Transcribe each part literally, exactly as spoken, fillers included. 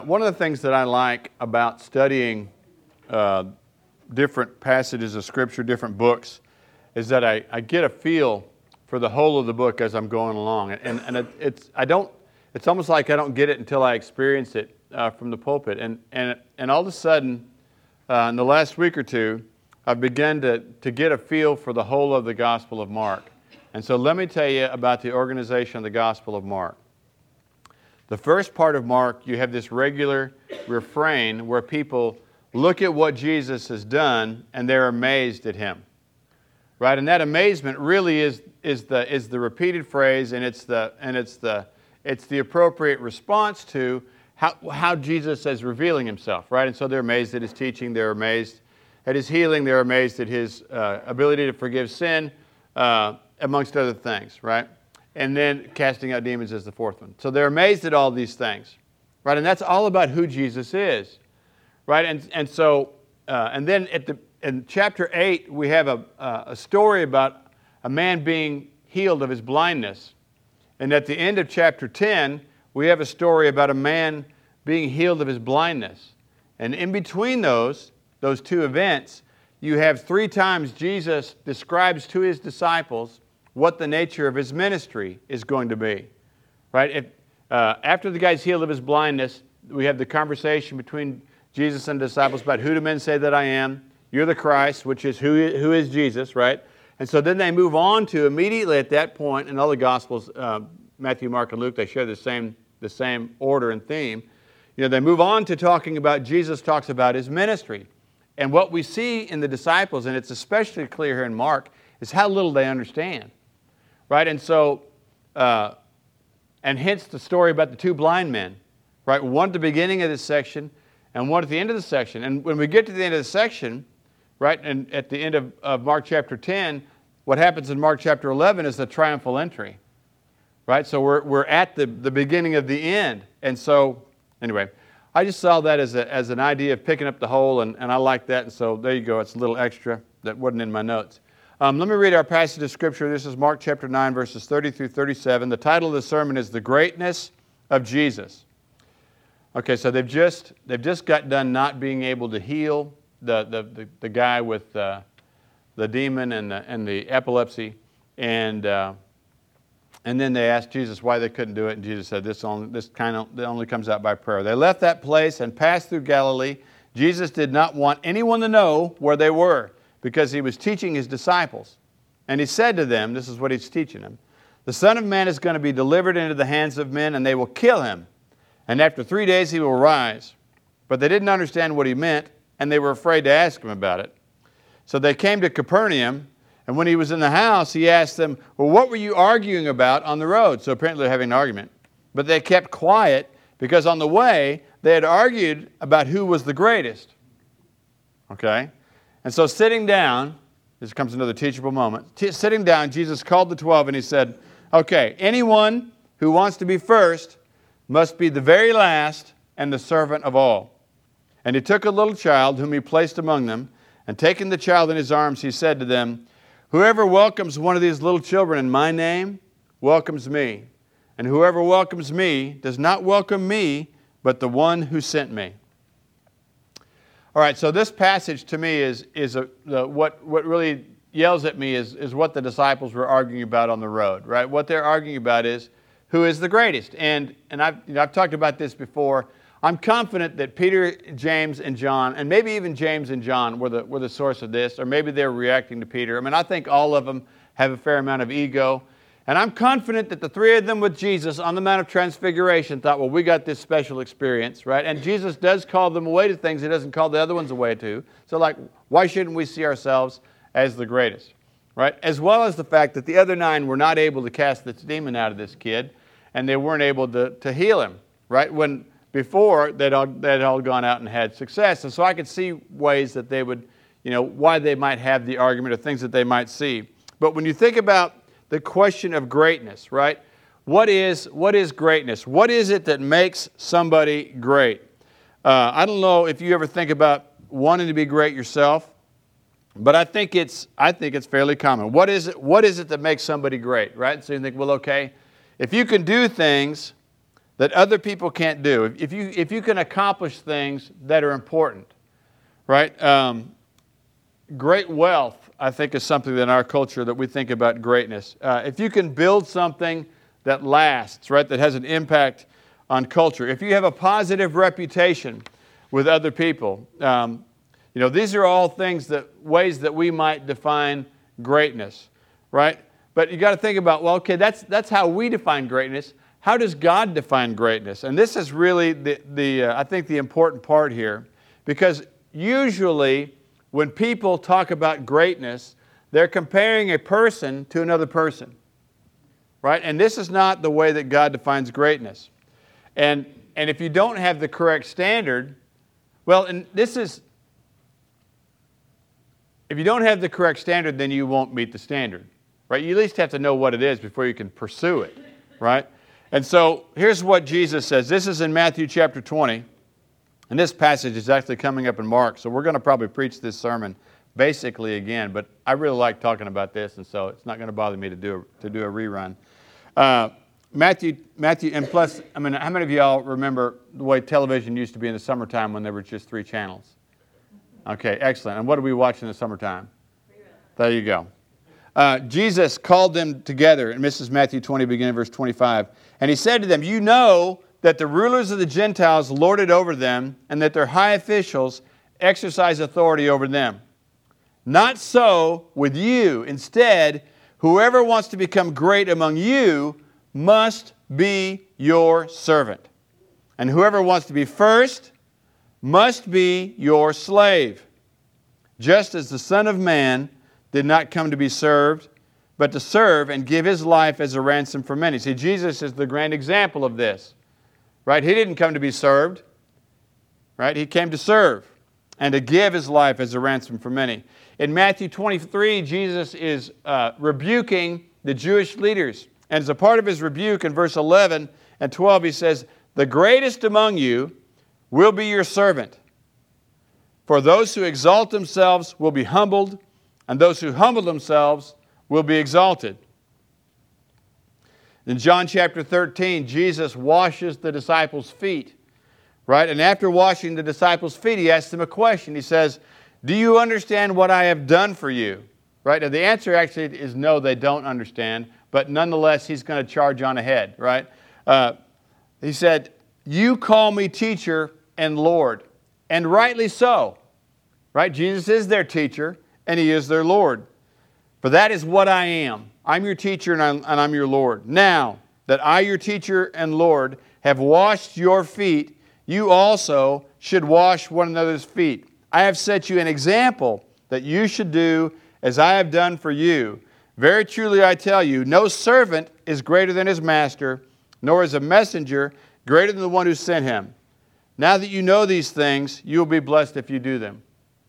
One of the things that I like about studying uh, different passages of Scripture, different books, is that I, I get a feel for the whole of the book as I'm going along. And, and it, it's, I don't, it's almost like I don't get it until I experience it uh, from the pulpit. And, and, and all of a sudden, uh, in the last week or two, I've begun to, to get a feel for the whole of the Gospel of Mark. And so let me tell you about the organization of the Gospel of Mark. The first part of Mark, you have this regular refrain where people look at what Jesus has done and they're amazed at Him. Right? And that amazement really is, is, the, is the repeated phrase, and it's the, and it's the, it's the appropriate response to how, how Jesus is revealing Himself. Right? And so they're amazed at His teaching, they're amazed at His healing, they're amazed at His uh, ability to forgive sin, uh, amongst other things. Right? And then casting out demons is the fourth one. So they're amazed at all these things, right? And that's all about who Jesus is, right? And and so uh, and then at the in chapter eight we have a uh, a story about a man being healed of his blindness, and at the end of chapter ten we have a story about a man being healed of his blindness, and in between those those two events you have three times Jesus describes to His disciples what the nature of His ministry is going to be, right? If, uh, after the guy's healed of his blindness, we have the conversation between Jesus and the disciples about who do men say that I am? You're the Christ, which is who, who is Jesus, right? And so then they move on to immediately at that point, in all the Gospels, uh, Matthew, Mark, and Luke, they share the same, the same order and theme. You know, they move on to talking about, Jesus talks about His ministry. And what we see in the disciples, and it's especially clear here in Mark, is how little they understand. Right, and so, uh, and hence the story about the two blind men, right? One at the beginning of this section and one at the end of the section. And when we get to the end of the section, right, and at the end of, of Mark chapter ten, what happens in Mark chapter eleven is the triumphal entry, right? So we're, we're at the, the beginning of the end. And so, anyway, I just saw that as, a, as an idea of picking up the whole, and, and I like that. And so there you go. It's a little extra that wasn't in my notes. Um, let me read our passage of Scripture. This is Mark chapter nine, verses thirty through thirty-seven. The title of the sermon is The Greatness of Jesus. Okay, so they've just they've just got done not being able to heal the the, the, the guy with uh, the demon and the, and the epilepsy, and uh, and then they asked Jesus why they couldn't do it, and Jesus said, "This only this kind of that only comes out by prayer." They left that place and passed through Galilee. Jesus did not want anyone to know where they were, because He was teaching His disciples. And He said to them, this is what He's teaching them, "The Son of Man is going to be delivered into the hands of men, and they will kill Him. And after three days He will rise." But they didn't understand what He meant, and they were afraid to ask Him about it. So they came to Capernaum, and when He was in the house, He asked them, "Well, what were you arguing about on the road?" So apparently they're having an argument. But they kept quiet, because on the way they had argued about who was the greatest. Okay? And so sitting down, this comes another teachable moment. T- sitting down, Jesus called the twelve and He said, "Okay, anyone who wants to be first must be the very last and the servant of all." And He took a little child whom He placed among them, and taking the child in His arms, He said to them, "Whoever welcomes one of these little children in my name welcomes me. And whoever welcomes me does not welcome me, but the one who sent me." All right, so this passage to me is, is a, the, what, what really yells at me is, is what the disciples were arguing about on the road, right? What they're arguing about is who is the greatest. And, and I've, you know, I've talked about this before. I'm confident that Peter, James, and John, and maybe even James and John were the, were the source of this, or maybe they're reacting to Peter. I mean, I think all of them have a fair amount of ego. And I'm confident that the three of them with Jesus on the Mount of Transfiguration thought, well, we got this special experience, right? And Jesus does call them away to things He doesn't call the other ones away to. So like, why shouldn't we see ourselves as the greatest, right? As well as the fact that the other nine were not able to cast this demon out of this kid, and they weren't able to, to heal him, right? When before they'd all, they'd all gone out and had success. And so I could see ways that they would, you know, why they might have the argument or things that they might see. But when you think about the question of greatness, right? What is, what is greatness? What is it that makes somebody great? Uh, I don't know if you ever think about wanting to be great yourself, but I think it's, I think it's fairly common. What is it, what is it that makes somebody great, right? So you think, well, okay, if you can do things that other people can't do. If, if you if you can accomplish things that are important, right? Um, great wealth, I think, is something that in our culture that we think about greatness. Uh, if you can build something that lasts, right, that has an impact on culture. If you have a positive reputation with other people, um, you know, these are all things that ways that we might define greatness, right? But you got to think about, well, okay, that's that's how we define greatness. How does God define greatness? And this is really the the uh, I think the important part here, because usually when people talk about greatness, they're comparing a person to another person, right? And this is not the way that God defines greatness. And and if you don't have the correct standard, well, and this is, if you don't have the correct standard, then you won't meet the standard, right? You at least have to know what it is before you can pursue it, right? And so here's what Jesus says. This is in Matthew chapter twenty. And this passage is actually coming up in Mark. So we're going to probably preach this sermon basically again. But I really like talking about this, and so it's not going to bother me to do a, to do a rerun. Uh, Matthew, Matthew, and plus, I mean, how many of y'all remember the way television used to be in the summertime when there were just three channels? Okay, excellent. And what do we watch in the summertime? There you go. Uh, Jesus called them together, and this is Matthew twenty, beginning of verse twenty-five. And he said to them, "You know that the rulers of the Gentiles lord it over them, and that their high officials exercise authority over them. Not so with you. Instead, whoever wants to become great among you must be your servant. And whoever wants to be first must be your slave. Just as the Son of Man did not come to be served, but to serve and give His life as a ransom for many." See, Jesus is the grand example of this. Right? He didn't come to be served. Right? He came to serve and to give His life as a ransom for many. In Matthew twenty-three, Jesus is uh, rebuking the Jewish leaders. And as a part of His rebuke, in verse eleven and twelve, He says, "The greatest among you will be your servant. For those who exalt themselves will be humbled, and those who humble themselves will be exalted." In John chapter thirteen, Jesus washes the disciples' feet, right? And after washing the disciples' feet, He asks them a question. He says, "Do you understand what I have done for you?" Right? And the answer actually is no, they don't understand. But nonetheless, He's going to charge on ahead, right? Uh, he said, "You call me teacher and Lord, and rightly so." Right? Jesus is their teacher, and He is their Lord. "For that is what I am. I'm your teacher and I'm, and I'm your Lord. Now that I, your teacher and Lord, have washed your feet, you also should wash one another's feet. I have set you an example that you should do as I have done for you. Very truly I tell you, no servant is greater than his master, nor is a messenger greater than the one who sent him. Now that you know these things, you will be blessed if you do them."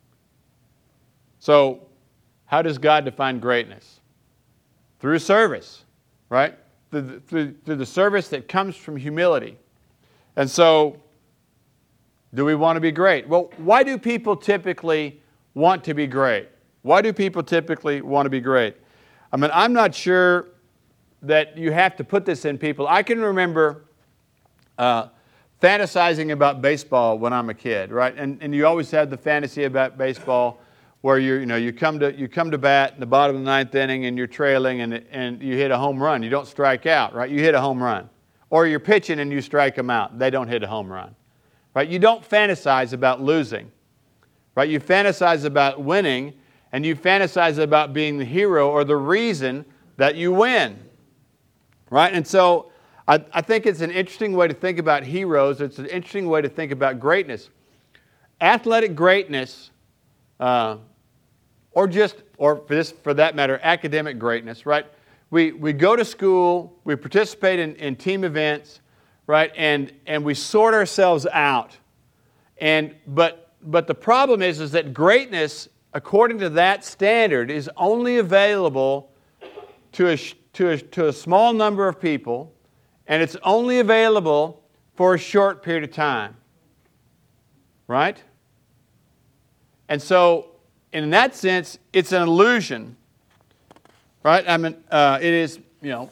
So, how does God define greatness? Through service, right? Through the, through, through the service that comes from humility. And so, do we want to be great? Well, why do people typically want to be great? Why do people typically want to be great? I mean, I'm not sure that you have to put this in people. I can remember uh, fantasizing about baseball when I'm a kid, right? And, and you always have the fantasy about baseball where you you know you come to you come to bat in the bottom of the ninth inning and you're trailing and and you hit a home run. You don't strike out, right? You hit a home run. Or you're pitching and you strike them out. They don't hit a home run, right? You don't fantasize about losing, right? You fantasize about winning, and you fantasize about being the hero or the reason that you win, right? And so I, I think it's an interesting way to think about heroes. It's an interesting way to think about greatness. Athletic greatness. Uh, Or just, or for this, for that matter, academic greatness, right? We we go to school, we participate in, in team events, right? And and we sort ourselves out. And but but the problem is is that greatness, according to that standard, is only available to a to a to a small number of people, and it's only available for a short period of time, right? And so, in that sense, it's an illusion, right? I mean, uh, it is, you know,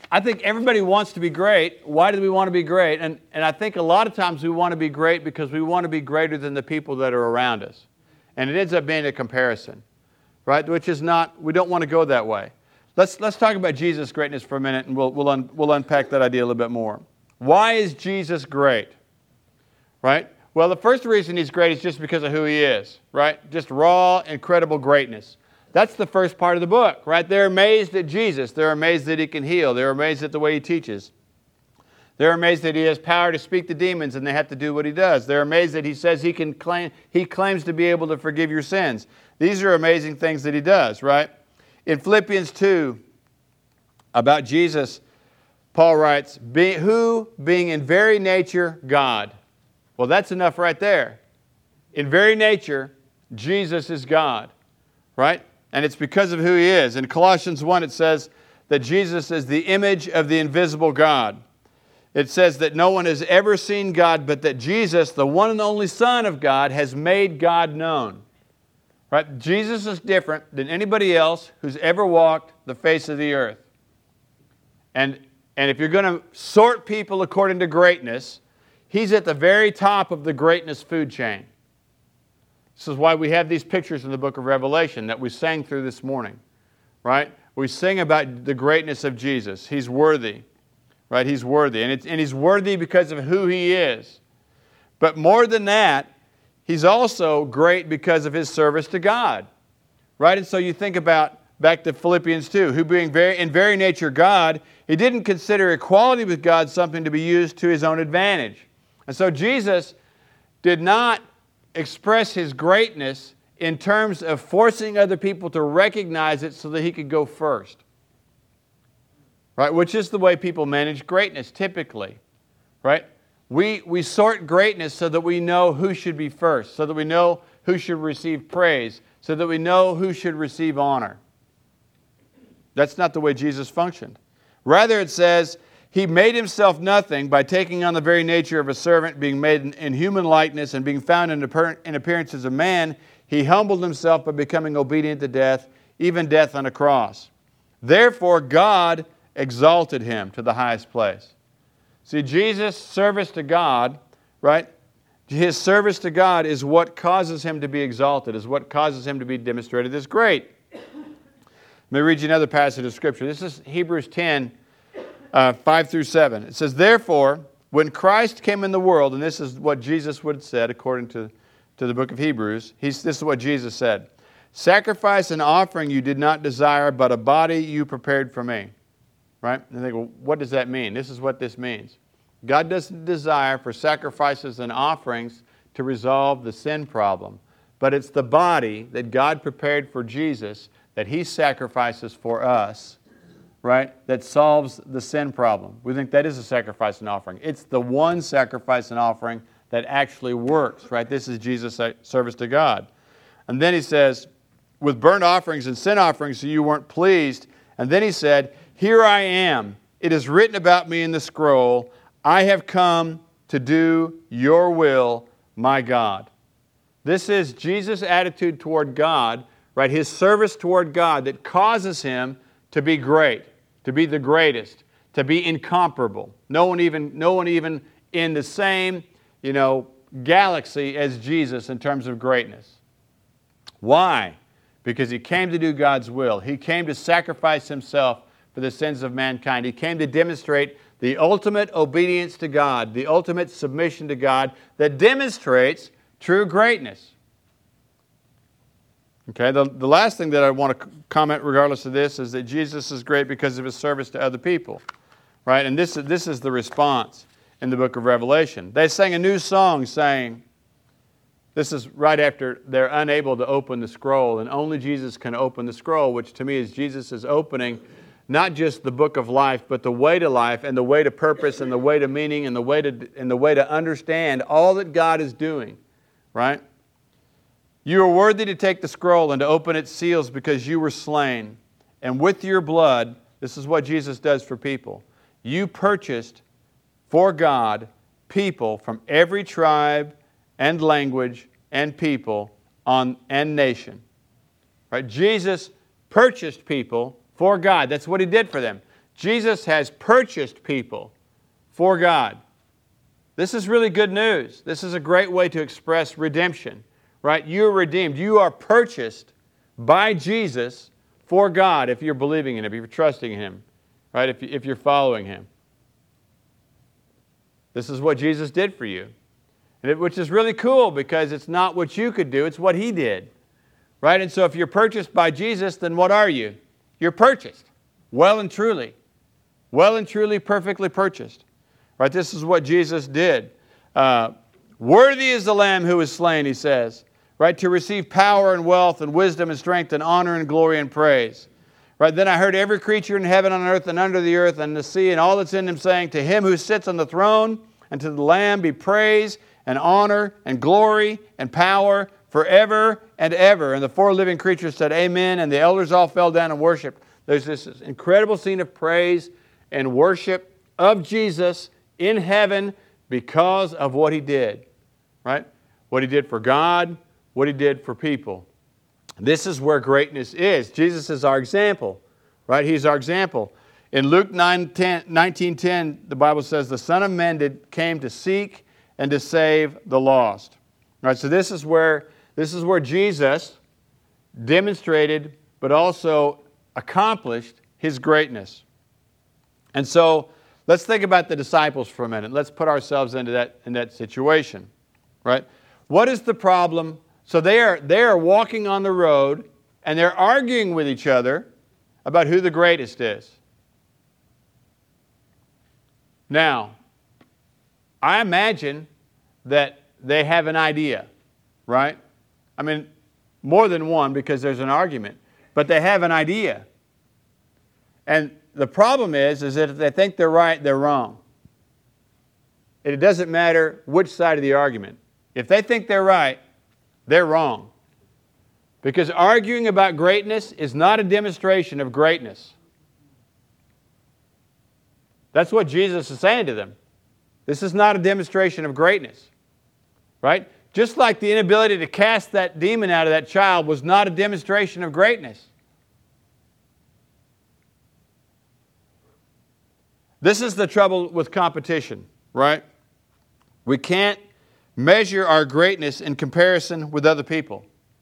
I think everybody wants to be great. Why do we want to be great? And, and I think a lot of times we want to be great because we want to be greater than the people that are around us. And it ends up being a comparison, right? Which is not, we don't want to go that way. Let's, let's talk about Jesus' greatness for a minute, and we'll, we'll, un, we'll unpack that idea a little bit more. Why is Jesus great? Right? Well, the first reason He's great is just because of who He is, right? Just raw, incredible greatness. That's the first part of the book, right? They're amazed at Jesus. They're amazed that He can heal. They're amazed at the way He teaches. They're amazed that He has power to speak to demons and they have to do what He does. They're amazed that He says He can claim, He claims to be able to forgive your sins. These are amazing things that He does, right? In Philippians two, about Jesus, Paul writes, Be, who, being in very nature God. Well, that's enough right there. In very nature, Jesus is God, right? And it's because of who He is. In Colossians one, it says that Jesus is the image of the invisible God. It says that no one has ever seen God, but that Jesus, the one and only Son of God, has made God known. Right? Jesus is different than anybody else who's ever walked the face of the earth. And, and if you're going to sort people according to greatness, He's at the very top of the greatness food chain. This is why we have these pictures in the book of Revelation that we sang through this morning, right? We sing about the greatness of Jesus. He's worthy, right? He's worthy. And, it's, and He's worthy because of who He is. But more than that, He's also great because of His service to God, right? And so you think about, back to Philippians two, who being very, in very nature God, He didn't consider equality with God something to be used to His own advantage. And so Jesus did not express His greatness in terms of forcing other people to recognize it so that He could go first. Right? Which is the way people manage greatness typically. Right? We, we sort greatness so that we know who should be first, so that we know who should receive praise, so that we know who should receive honor. That's not the way Jesus functioned. Rather, it says, He made Himself nothing by taking on the very nature of a servant, being made in, in human likeness, and being found in, appear, in appearance as a man. He humbled Himself by becoming obedient to death, even death on a cross. Therefore, God exalted Him to the highest place. See, Jesus' service to God, right? His service to God is what causes Him to be exalted, is what causes Him to be demonstrated as great. Let me read you another passage of Scripture. This is Hebrews ten, uh, five through seven. It says, Therefore, when Christ came in the world, and this is what Jesus would have said according to, to the book of Hebrews, he's, this is what Jesus said, Sacrifice and offering you did not desire, but a body you prepared for me. Right? And they go, what does that mean? This is what this means. God doesn't desire for sacrifices and offerings to resolve the sin problem, but it's the body that God prepared for Jesus that He sacrifices for us, right, that solves the sin problem. We think that is a sacrifice and offering. It's the one sacrifice and offering that actually works, right? This is Jesus' service to God. And then He says, with burnt offerings and sin offerings you weren't pleased. And then He said, Here I am. It is written about me in the scroll. I have come to do your will, my God. This is Jesus' attitude toward God, right? His service toward God that causes Him to be great, to be the greatest, to be incomparable. No one even, no one even in the same, you know, galaxy as Jesus in terms of greatness. Why? Because He came to do God's will. He came to sacrifice Himself for the sins of mankind. He came to demonstrate the ultimate obedience to God, the ultimate submission to God that demonstrates true greatness. Okay, the, the last thing that I want to comment regardless of this is that Jesus is great because of His service to other people. Right? And this, this is the response in the book of Revelation. They sang a new song saying, this is right after they're unable to open the scroll, and only Jesus can open the scroll, which to me is Jesus is opening not just the book of life, but the way to life and the way to purpose and the way to meaning and the way to, and the way to understand all that God is doing, right? You are worthy to take the scroll and to open its seals because you were slain. And with your blood, this is what Jesus does for people, you purchased for God people from every tribe and language and people on, and nation. Right? Jesus purchased people for God. That's what He did for them. Jesus has purchased people for God. This is really good news. This is a great way to express redemption, right? You're redeemed. You are purchased by Jesus for God if you're believing in Him, if you're trusting in Him, right? If, if you're following Him. This is what Jesus did for you, and it, which is really cool because it's not what you could do, it's what He did, right? And so if you're purchased by Jesus, then what are you? You're purchased, well and truly. Well and truly, perfectly purchased. Right? This is what Jesus did. Uh, Worthy is the Lamb who was slain, He says. Right? To receive power and wealth and wisdom and strength and honor and glory and praise. Right? Then I heard every creature in heaven, on earth, and under the earth, and the sea, and all that's in them, saying, To Him who sits on the throne and to the Lamb be praise and honor and glory and power forever and ever. And the four living creatures said, Amen. And the elders all fell down and worshiped. There's this incredible scene of praise and worship of Jesus in heaven because of what He did, right? What He did for God, what He did for people. This is where greatness is. Jesus is our example, right? He's our example. In Luke nineteen ten, the Bible says, the Son of Man did, came to seek and to save the lost. All right, so this is where, this is where Jesus demonstrated but also accomplished His greatness. And so let's think about the disciples for a minute. Let's put ourselves into that, in that situation, right? What is the problem? So they are, they are walking on the road and they're arguing with each other about who the greatest is. Now, I imagine that they have an idea, right? I mean, more than one because there's an argument, but they have an idea. And the problem is, is that if they think they're right, they're wrong. It doesn't matter which side of the argument. If they think they're right, they're wrong. Because arguing about greatness is not a demonstration of greatness. That's what Jesus is saying to them. This is not a demonstration of greatness. Right? Just like the inability to cast that demon out of that child was not a demonstration of greatness. This is the trouble with competition, right? We can't measure our greatness in comparison with other people.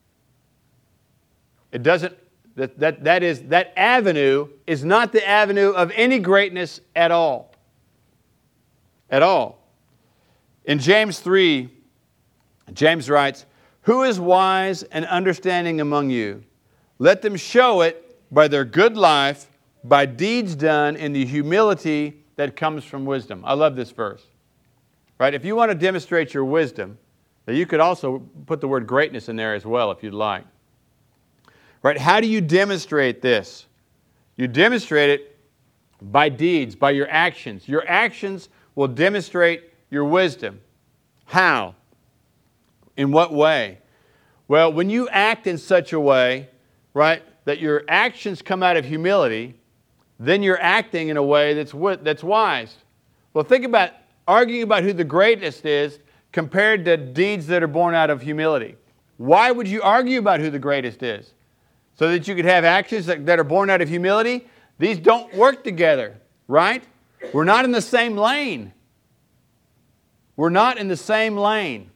It doesn't, that, that, that is, that avenue is not the avenue of any greatness at all. At all. In James three, James writes, Who is wise and understanding among you? Let them show it by their good life, by deeds done in the humility that comes from wisdom. I love this verse. Right? If you want to demonstrate your wisdom, then you could also put the word greatness in there as well if you'd like. Right? How do you demonstrate this? You demonstrate it by deeds, by your actions. Your actions will demonstrate your wisdom. How? In what way? Well, when you act in such a way, right, that your actions come out of humility, then you're acting in a way that's that's wise. Well, think about arguing about who the greatest is compared to deeds that are born out of humility. Why would you argue about who the greatest is? So that you could have actions that, that are born out of humility? These don't work together, right? We're not in the same lane. We're not in the same lane.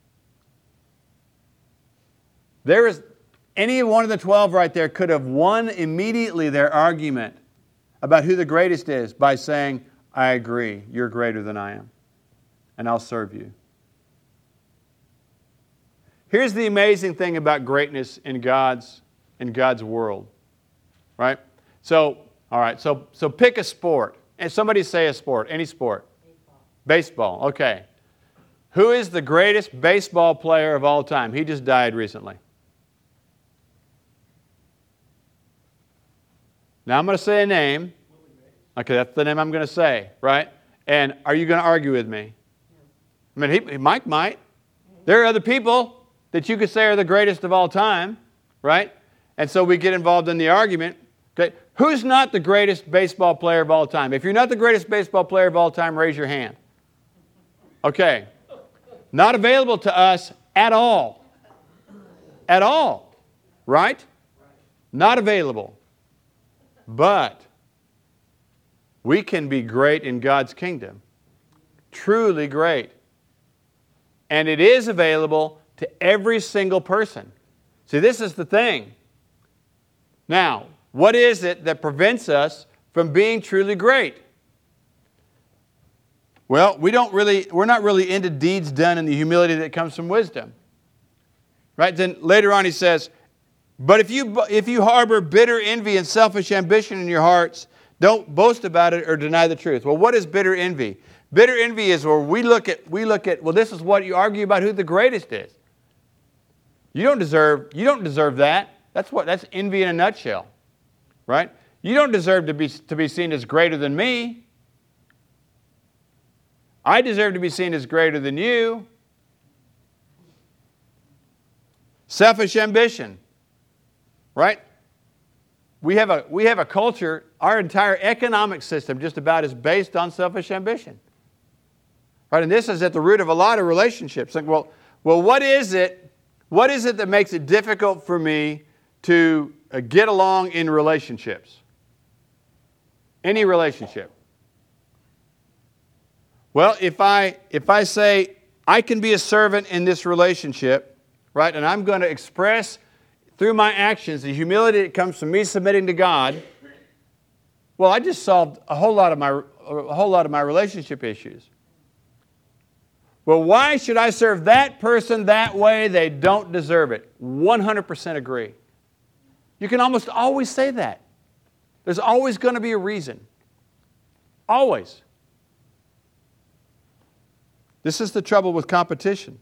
There is, any one of the twelve right there could have won immediately their argument about who the greatest is by saying, I agree, you're greater than I am, and I'll serve you. Here's the amazing thing about greatness in God's, in God's world, right? So, all right, so, so pick a sport. And somebody say a sport, any sport. Baseball. Baseball, okay. Who is the greatest baseball player of all time? He just died recently. Now I'm going to say a name. Okay, that's the name I'm going to say, right? And are you going to argue with me? I mean, he, Mike might. There are other people that you could say are the greatest of all time, right? And so we get involved in the argument. Okay, who's not the greatest baseball player of all time? If you're not the greatest baseball player of all time, raise your hand. Okay. Not available to us at all. At all. Right? Not available. But we can be great in God's kingdom. Truly great. And it is available to every single person. See, this is the thing. Now, what is it that prevents us from being truly great? Well, we don't really, we're not really into deeds done in the humility that comes from wisdom. Right? Then later on he says, but if you, if you harbor bitter envy and selfish ambition in your hearts, don't boast about it or deny the truth. Well, what is bitter envy? Bitter envy is where we look at, we look at, well, this is what you argue about who the greatest is. You don't deserve, you don't deserve that. That's what, that's envy in a nutshell. Right? You don't deserve to be, to be seen as greater than me. I deserve to be seen as greater than you. Selfish ambition. Right? We have a, we have a culture, our entire economic system just about is based on selfish ambition. Right? And this is at the root of a lot of relationships. Like, well, well, what is it, what is it that makes it difficult for me to uh, get along in relationships? Any relationship. Well, if I if I say I can be a servant in this relationship, right, and I'm going to express through my actions the humility that comes from me submitting to God, well, I just solved a whole lot of my a whole lot of my relationship issues. Well, why should I serve that person that way? They don't deserve it. one hundred percent agree. You can almost always say that. There's always going to be a reason. Always. This is the trouble with competition.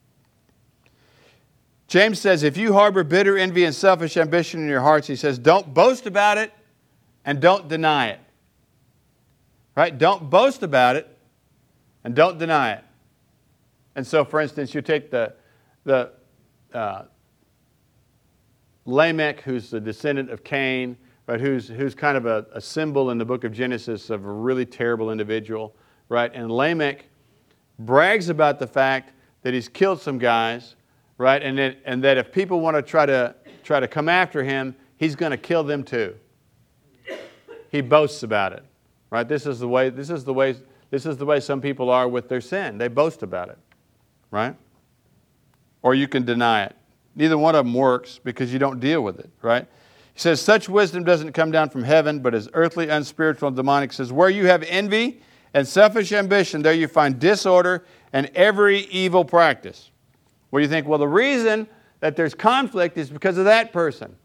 James says, if you harbor bitter envy and selfish ambition in your hearts, he says, don't boast about it and don't deny it. Right? Don't boast about it and don't deny it. And so, for instance, you take the, the uh, Lamech, who's the descendant of Cain, right, who's, who's kind of a, a symbol in the book of Genesis of a really terrible individual. Right? And Lamech brags about the fact that he's killed some guys, right? And that, and that if people want to try to try to come after him, he's going to kill them too. He boasts about it, right? This is the way. This is the way. This is the way some people are with their sin. They boast about it, right? Or you can deny it. Neither one of them works because you don't deal with it, right? He says, such wisdom doesn't come down from heaven, but is earthly, unspiritual, and demonic. He says, where you have envy and selfish ambition, there you find disorder and every evil practice. Where you think, well, the reason that there's conflict is because of that person.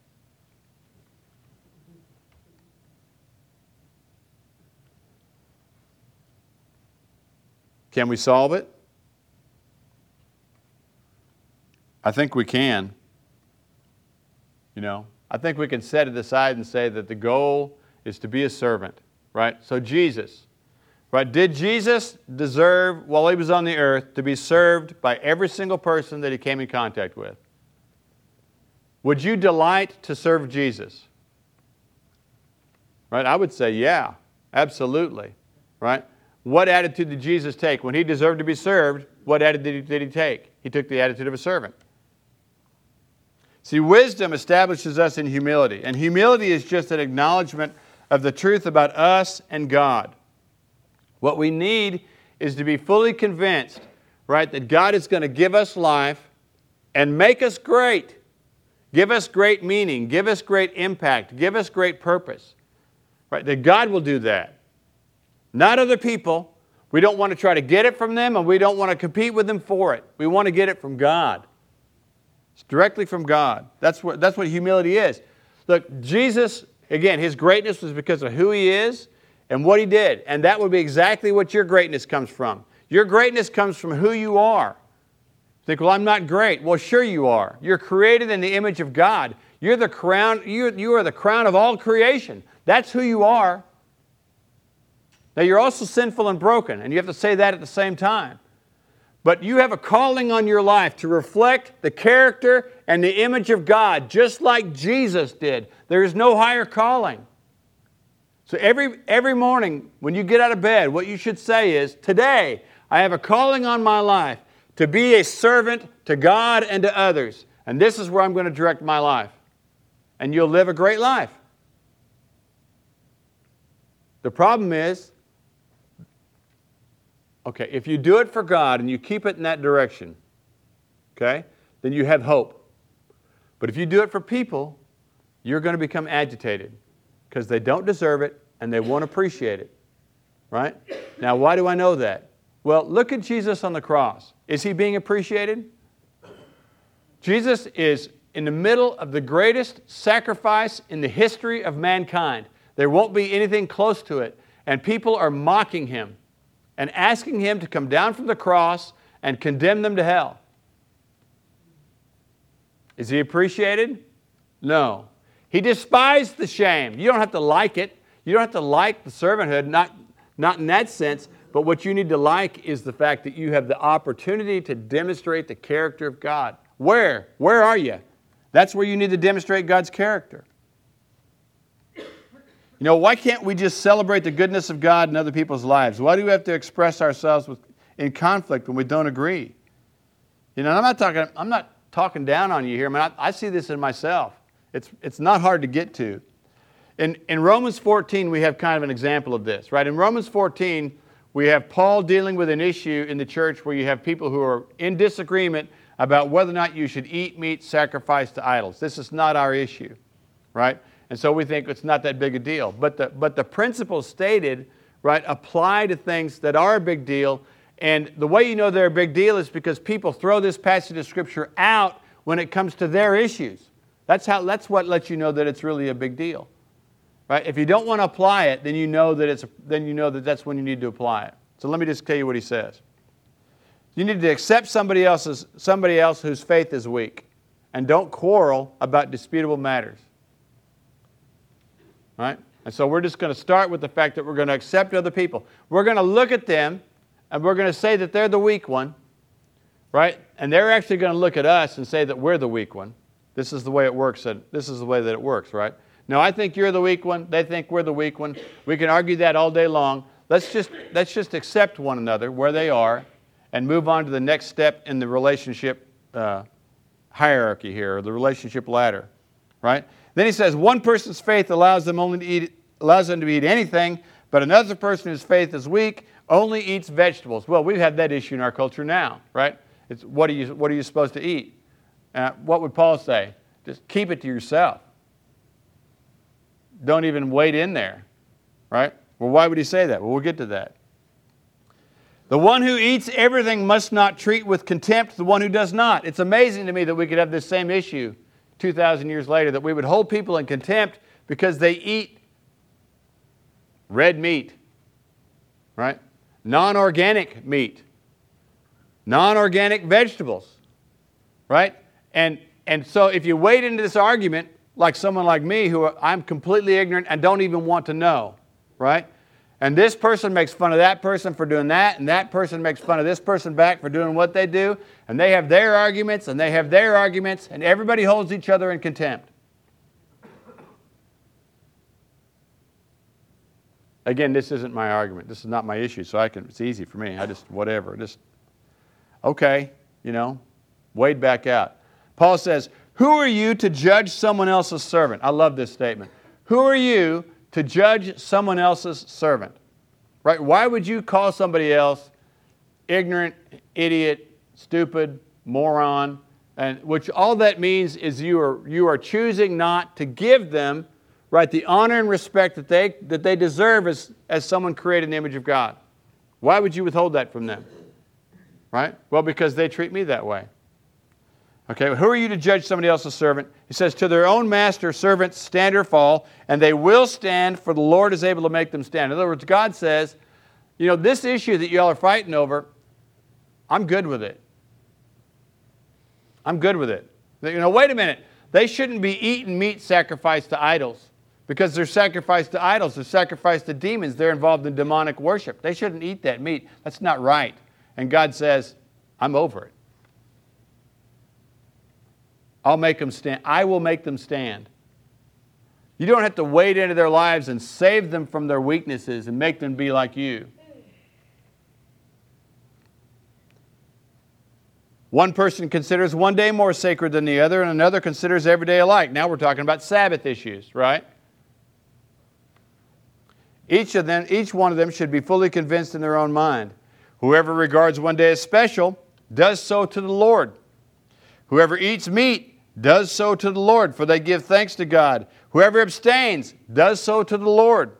Can we solve it? I think we can. You know, I think we can set it aside and say that the goal is to be a servant, right? So Jesus, right? Did Jesus deserve, while he was on the earth, to be served by every single person that he came in contact with? Would you delight to serve Jesus? Right? I would say, yeah, absolutely. Right? What attitude did Jesus take? When he deserved to be served, what attitude did he take? He took the attitude of a servant. See, wisdom establishes us in humility. And humility is just an acknowledgement of the truth about us and God. What we need is to be fully convinced, right, that God is going to give us life and make us great. Give us great meaning. Give us great impact. Give us great purpose. Right? That God will do that. Not other people. We don't want to try to get it from them, and we don't want to compete with them for it. We want to get it from God. It's directly from God. That's what, that's what humility is. Look, Jesus, again, his greatness was because of who he is and what he did. And that would be exactly what your greatness comes from. Your greatness comes from who you are. You think, well, I'm not great. Well, sure you are. You're created in the image of God. You're the crown, you, you are the crown of all creation. That's who you are. Now, you're also sinful and broken, and you have to say that at the same time. But you have a calling on your life to reflect the character and the image of God, just like Jesus did. There is no higher calling. So every, every morning when you get out of bed, what you should say is, today I have a calling on my life to be a servant to God and to others. And this is where I'm going to direct my life. And you'll live a great life. The problem is, okay, if you do it for God and you keep it in that direction, okay, then you have hope. But if you do it for people, you're going to become agitated because they don't deserve it and they won't appreciate it, right? Now, why do I know that? Well, look at Jesus on the cross. Is he being appreciated? Jesus is in the middle of the greatest sacrifice in the history of mankind. There won't be anything close to it. And people are mocking him and asking him to come down from the cross and condemn them to hell. Is he appreciated? No. He despised the shame. You don't have to like it. You don't have to like the servanthood, not, not in that sense. But what you need to like is the fact that you have the opportunity to demonstrate the character of God. Where? Where are you? That's where you need to demonstrate God's character. You know, why can't we just celebrate the goodness of God in other people's lives? Why do we have to express ourselves with, in conflict when we don't agree? You know, I'm not talking, I'm not talking down on you here. I mean, I, I see this in myself. It's, it's not hard to get to. In, in Romans fourteen, we have kind of an example of this, right? In Romans fourteen, we have Paul dealing with an issue in the church where you have people who are in disagreement about whether or not you should eat meat sacrificed to idols. This is not our issue, right? And so we think it's not that big a deal. But the, but the principles stated, right, apply to things that are a big deal. And the way you know they're a big deal is because people throw this passage of Scripture out when it comes to their issues. That's how. That's what lets you know that it's really a big deal, right? If you don't want to apply it, then you know that it's. Then you know that that's when you need to apply it. So let me just tell you what he says. You need to accept somebody else's somebody else whose faith is weak, and don't quarrel about disputable matters. Right? And so we're just going to start with the fact that we're going to accept other people. We're going to look at them, and we're going to say that they're the weak one, right? And they're actually going to look at us and say that we're the weak one. This is the way it works. And this is the way that it works, right? Now, I think you're the weak one. They think we're the weak one. We can argue that all day long. Let's just let's just accept one another where they are, and move on to the next step in the relationship uh, hierarchy here, or the relationship ladder, right? Then he says, one person's faith allows them only to eat, allows them to eat anything, but another person whose faith is weak only eats vegetables. Well, we've had that issue in our culture now, right? It's what are you what are you supposed to eat? Uh, what would Paul say? Just keep it to yourself. Don't even wade in there, right? Well, why would he say that? Well, we'll get to that. The one who eats everything must not treat with contempt the one who does not. It's amazing to me that we could have this same issue two thousand years later, that we would hold people in contempt because they eat red meat, right? Non-organic meat, non-organic vegetables, right? And, and so if you wade into this argument, like someone like me, who I'm completely ignorant and don't even want to know, right? And this person makes fun of that person for doing that, and that person makes fun of this person back for doing what they do, and they have their arguments, and they have their arguments, and everybody holds each other in contempt. Again, this isn't my argument. This is not my issue, so I can. It's easy for me. I just, whatever. Just, okay, you know, wade back out. Paul says, who are you to judge someone else's servant? I love this statement. Who are you to judge someone else's servant? Right? Why would you call somebody else ignorant, idiot, stupid, moron? And which all that means is you are you are choosing not to give them, right, the honor and respect that they that they deserve as, as someone created in the image of God. Why would you withhold that from them? Right? Well, because they treat me that way. Okay, who are you to judge somebody else's servant? He says, to their own master, servants stand or fall, and they will stand, for the Lord is able to make them stand. In other words, God says, you know, this issue that y'all are fighting over, I'm good with it. I'm good with it. You know, wait a minute. They shouldn't be eating meat sacrificed to idols, because they're sacrificed to idols. They're sacrificed to demons. They're involved in demonic worship. They shouldn't eat that meat. That's not right. And God says, I'm over it. I'll make them stand. I will make them stand. You don't have to wade into their lives and save them from their weaknesses and make them be like you. One person considers one day more sacred than the other, and another considers every day alike. Now we're talking about Sabbath issues, right? Each of them, each one of them should be fully convinced in their own mind. Whoever regards one day as special does so to the Lord. Whoever eats meat does so to the Lord, for they give thanks to God. Whoever abstains does so to the Lord.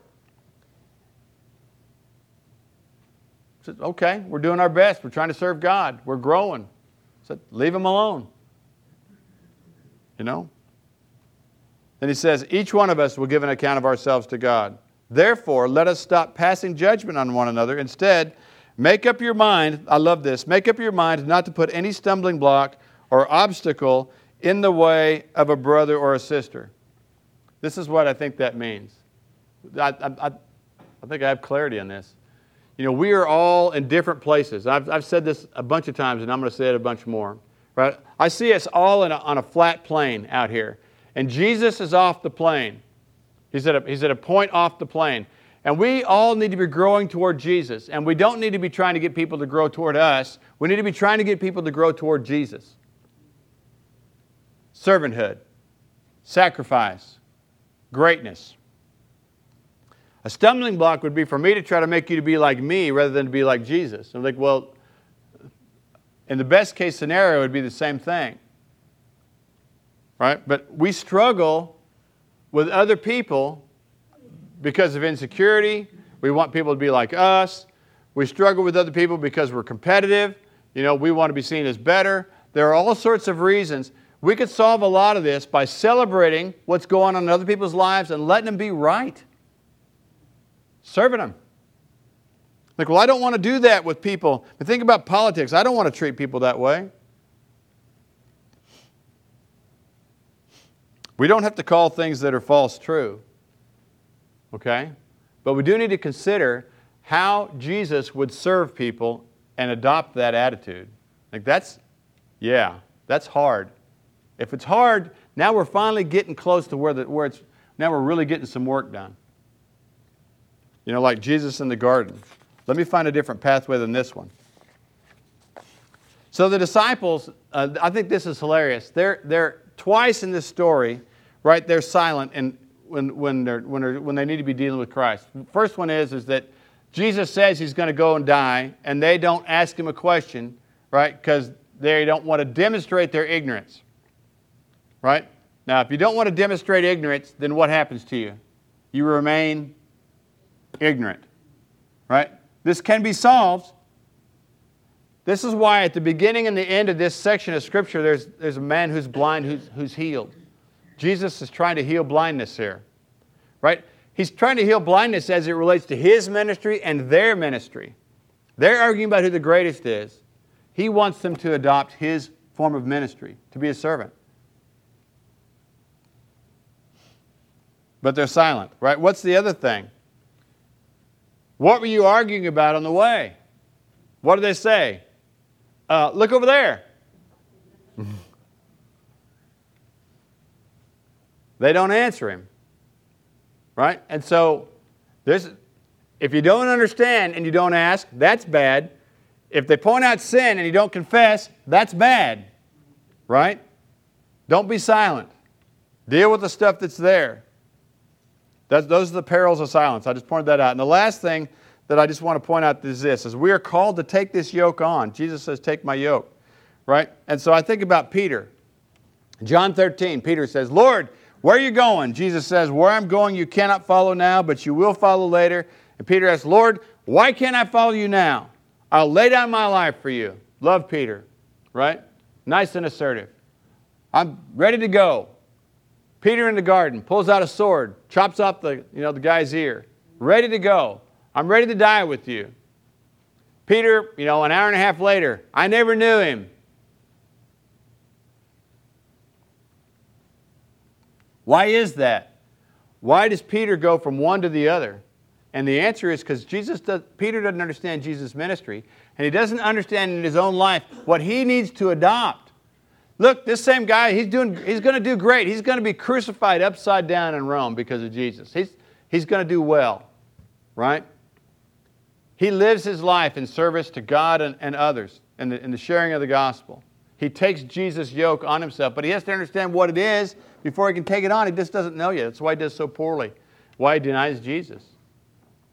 Said, okay, we're doing our best. We're trying to serve God. We're growing. Said, leave them alone. You know? Then he says, each one of us will give an account of ourselves to God. Therefore, let us stop passing judgment on one another. Instead, make up your mind, I love this, make up your mind not to put any stumbling block or obstacle in the way of a brother or a sister. This is what I think that means. I, I, I think I have clarity on this. You know, we are all in different places. I've, I've said this a bunch of times, and I'm going to say it a bunch more. Right? I see us all in a, on a flat plane out here. And Jesus is off the plane. He's at, a, he's at a point off the plane. And we all need to be growing toward Jesus. And we don't need to be trying to get people to grow toward us. We need to be trying to get people to grow toward Jesus. Servanthood, sacrifice, greatness. A stumbling block would be for me to try to make you to be like me rather than to be like Jesus. I'm like, well, in the best case scenario, it would be the same thing. Right? But we struggle with other people because of insecurity. We want people to be like us. We struggle with other people because we're competitive. You know, we want to be seen as better. There are all sorts of reasons. We could solve a lot of this by celebrating what's going on in other people's lives and letting them be right. Serving them. Like, well, I don't want to do that with people. But think about politics. I don't want to treat people that way. We don't have to call things that are false true. Okay? But we do need to consider how Jesus would serve people and adopt that attitude. Like that's, yeah, that's hard. If it's hard, now we're finally getting close to where, the, where it's, now we're really getting some work done. You know, like Jesus in the garden. Let me find a different pathway than this one. So the disciples, uh, I think this is hilarious. They're, they're twice in this story, right? They're silent and when, when, they're, when, they're, when they need to be dealing with Christ. The first one is, is that Jesus says He's going to go and die, and they don't ask Him a question, right? Because they don't want to demonstrate their ignorance, right? Now, if you don't want to demonstrate ignorance, then what happens to you? You remain ignorant, right? This can be solved. This is why at the beginning and the end of this section of Scripture, there's, there's a man who's blind who's, who's healed. Jesus is trying to heal blindness here, right? He's trying to heal blindness as it relates to His ministry and their ministry. They're arguing about who the greatest is. He wants them to adopt His form of ministry, to be a servant. But they're silent, right? What's the other thing? What were you arguing about on the way? What do they say? Uh, look over there. They don't answer Him. Right? And so, there's, if you don't understand and you don't ask, that's bad. If they point out sin and you don't confess, that's bad. Right? Don't be silent. Deal with the stuff that's there. That's, those are the perils of silence. I just pointed that out. And the last thing that I just want to point out is this, is we are called to take this yoke on. Jesus says, take my yoke. Right? And so I think about Peter. John thirteen, Peter says, Lord, where are you going? Jesus says, where I'm going you cannot follow now, but you will follow later. And Peter asks, Lord, why can't I follow you now? I'll lay down my life for you. Love Peter. Right? Nice and assertive. I'm ready to go. Peter in the garden pulls out a sword, chops off the, you know, the guy's ear. Ready to go. I'm ready to die with you. Peter, you know, an hour and a half later, I never knew him. Why is that? Why does Peter go from one to the other? And the answer is because Jesus does, Peter doesn't understand Jesus' ministry, and he doesn't understand in his own life what he needs to adopt. Look, this same guy, he's doing, he's going to do great. He's going to be crucified upside down in Rome because of Jesus. He's, he's going to do well, right? He lives his life in service to God and, and others in the, in the sharing of the gospel. He takes Jesus' yoke on himself, but he has to understand what it is before he can take it on. He just doesn't know yet. That's why he does so poorly, why he denies Jesus.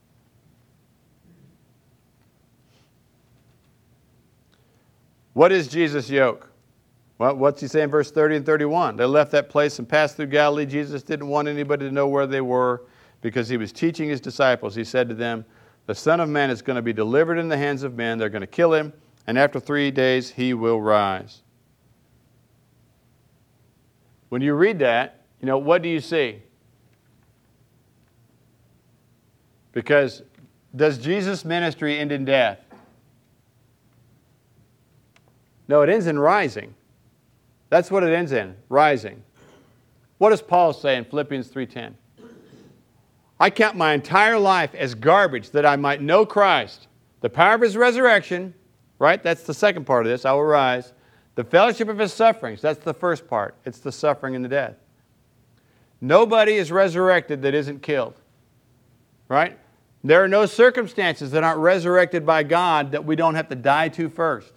What is Jesus' yoke? Well, what's he say in verse thirty and thirty-one? They left that place and passed through Galilee. Jesus didn't want anybody to know where they were because he was teaching his disciples. He said to them, the Son of Man is going to be delivered in the hands of men. They're going to kill him, and after three days he will rise. When you read that, you know, what do you see? Because does Jesus' ministry end in death? No, it ends in rising. That's what it ends in, rising. What does Paul say in Philippians three ten? I count my entire life as garbage that I might know Christ, the power of his resurrection, right? That's the second part of this, I will rise. The fellowship of his sufferings, that's the first part. It's the suffering and the death. Nobody is resurrected that isn't killed, right? There are no circumstances that aren't resurrected by God that we don't have to die to first.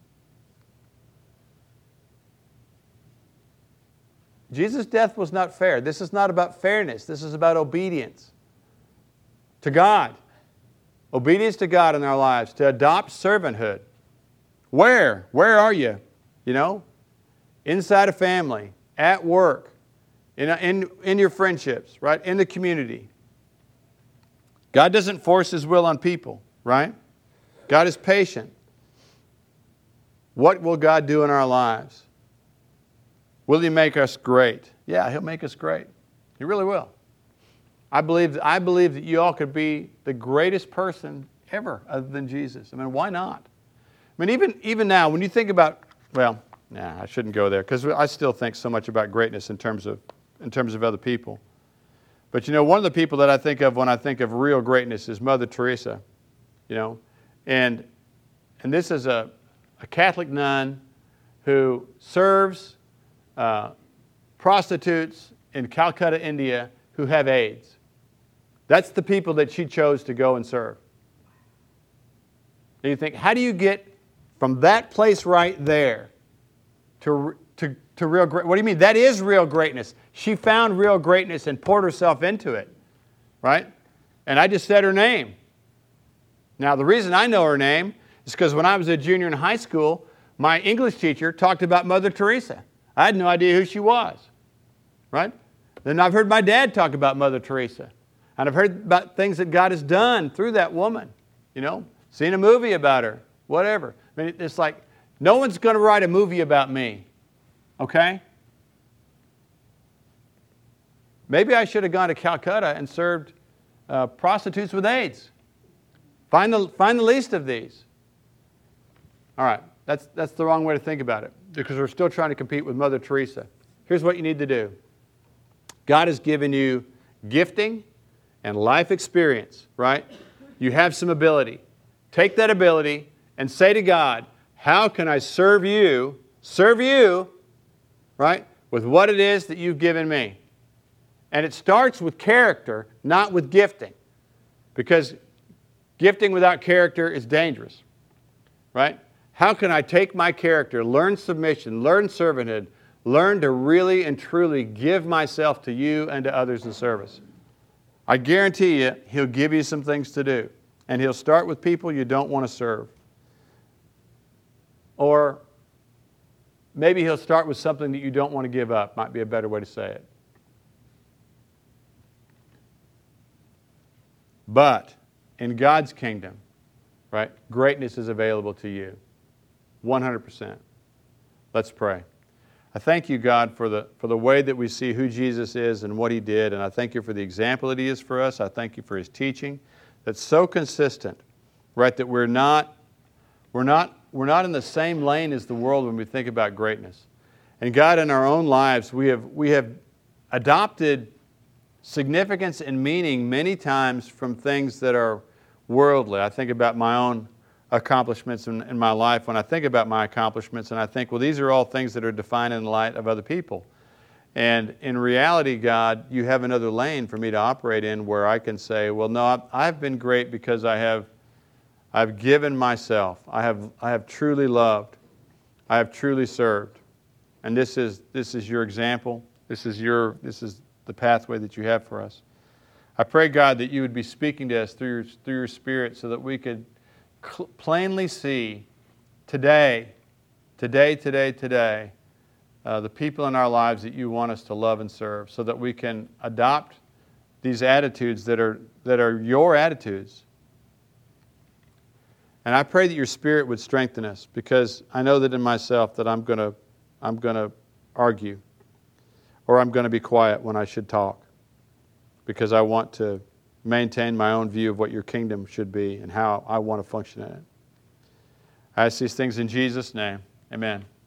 Jesus' death was not fair. This is not about fairness. This is about obedience to God. Obedience to God in our lives, to adopt servanthood. Where? Where are you? You know? Inside a family, at work, in, in, in your friendships, right? In the community. God doesn't force his will on people, right? God is patient. What will God do in our lives? Will he make us great? Yeah, he'll make us great. He really will. I believe, I believe that you all could be the greatest person ever other than Jesus. I mean, why not? I mean, even, even now, when you think about, well, nah, I shouldn't go there because I still think so much about greatness in terms of, in terms of other people. But you know, one of the people that I think of when I think of real greatness is Mother Teresa. You know, and, and this is a, a Catholic nun who serves Uh, prostitutes in Calcutta, India, who have AIDS. That's the people that she chose to go and serve. And you think, how do you get from that place right there to, to, to real great? What do you mean? That is real greatness. She found real greatness and poured herself into it, right? And I just said her name. Now, the reason I know her name is because when I was a junior in high school, my English teacher talked about Mother Teresa. I had no idea who she was, right? Then I've heard my dad talk about Mother Teresa. And I've heard about things that God has done through that woman, you know, seen a movie about her, whatever. I mean, it's like, no one's going to write a movie about me, okay? Maybe I should have gone to Calcutta and served uh, prostitutes with AIDS. Find the, find the least of these. All right, that's, that's the wrong way to think about it, because we're still trying to compete with Mother Teresa. Here's what you need to do. God has given you gifting and life experience, right? You have some ability. Take that ability and say to God, how can I serve you, serve you, right, with what it is that you've given me? And it starts with character, not with gifting. Because gifting without character is dangerous, right? How can I take my character, learn submission, learn servanthood, learn to really and truly give myself to you and to others in service? I guarantee you, He'll give you some things to do. And He'll start with people you don't want to serve. Or maybe He'll start with something that you don't want to give up, might be a better way to say it. But in God's kingdom, right, greatness is available to you. one hundred percent. Let's pray. I thank you, God, for the, for the way that we see who Jesus is and what He did. And I thank you for the example that He is for us. I thank you for His teaching that's so consistent, right, that we're not, we're not, we're not in the same lane as the world when we think about greatness. And God, in our own lives, we have, we have adopted significance and meaning many times from things that are worldly. I think about my own accomplishments in, in my life. When I think about my accomplishments, and I think, well, these are all things that are defined in the light of other people. And in reality, God, you have another lane for me to operate in where I can say, well, no, I've, I've been great because I have I've given myself. I have I have truly loved. I have truly served. And this is this is your example. This is your this is the pathway that you have for us. I pray, God, that you would be speaking to us through your, through your Spirit so that we could cl- plainly see today today, today, today, uh, the people in our lives that you want us to love and serve, so that we can adopt these attitudes that are, that are your attitudes. And I pray that your Spirit would strengthen us, because I know that in myself that I'm going to I'm going to argue, or I'm going to be quiet when I should talk, because I want to maintain my own view of what your kingdom should be and how I want to function in it. I ask these things in Jesus' name. Amen.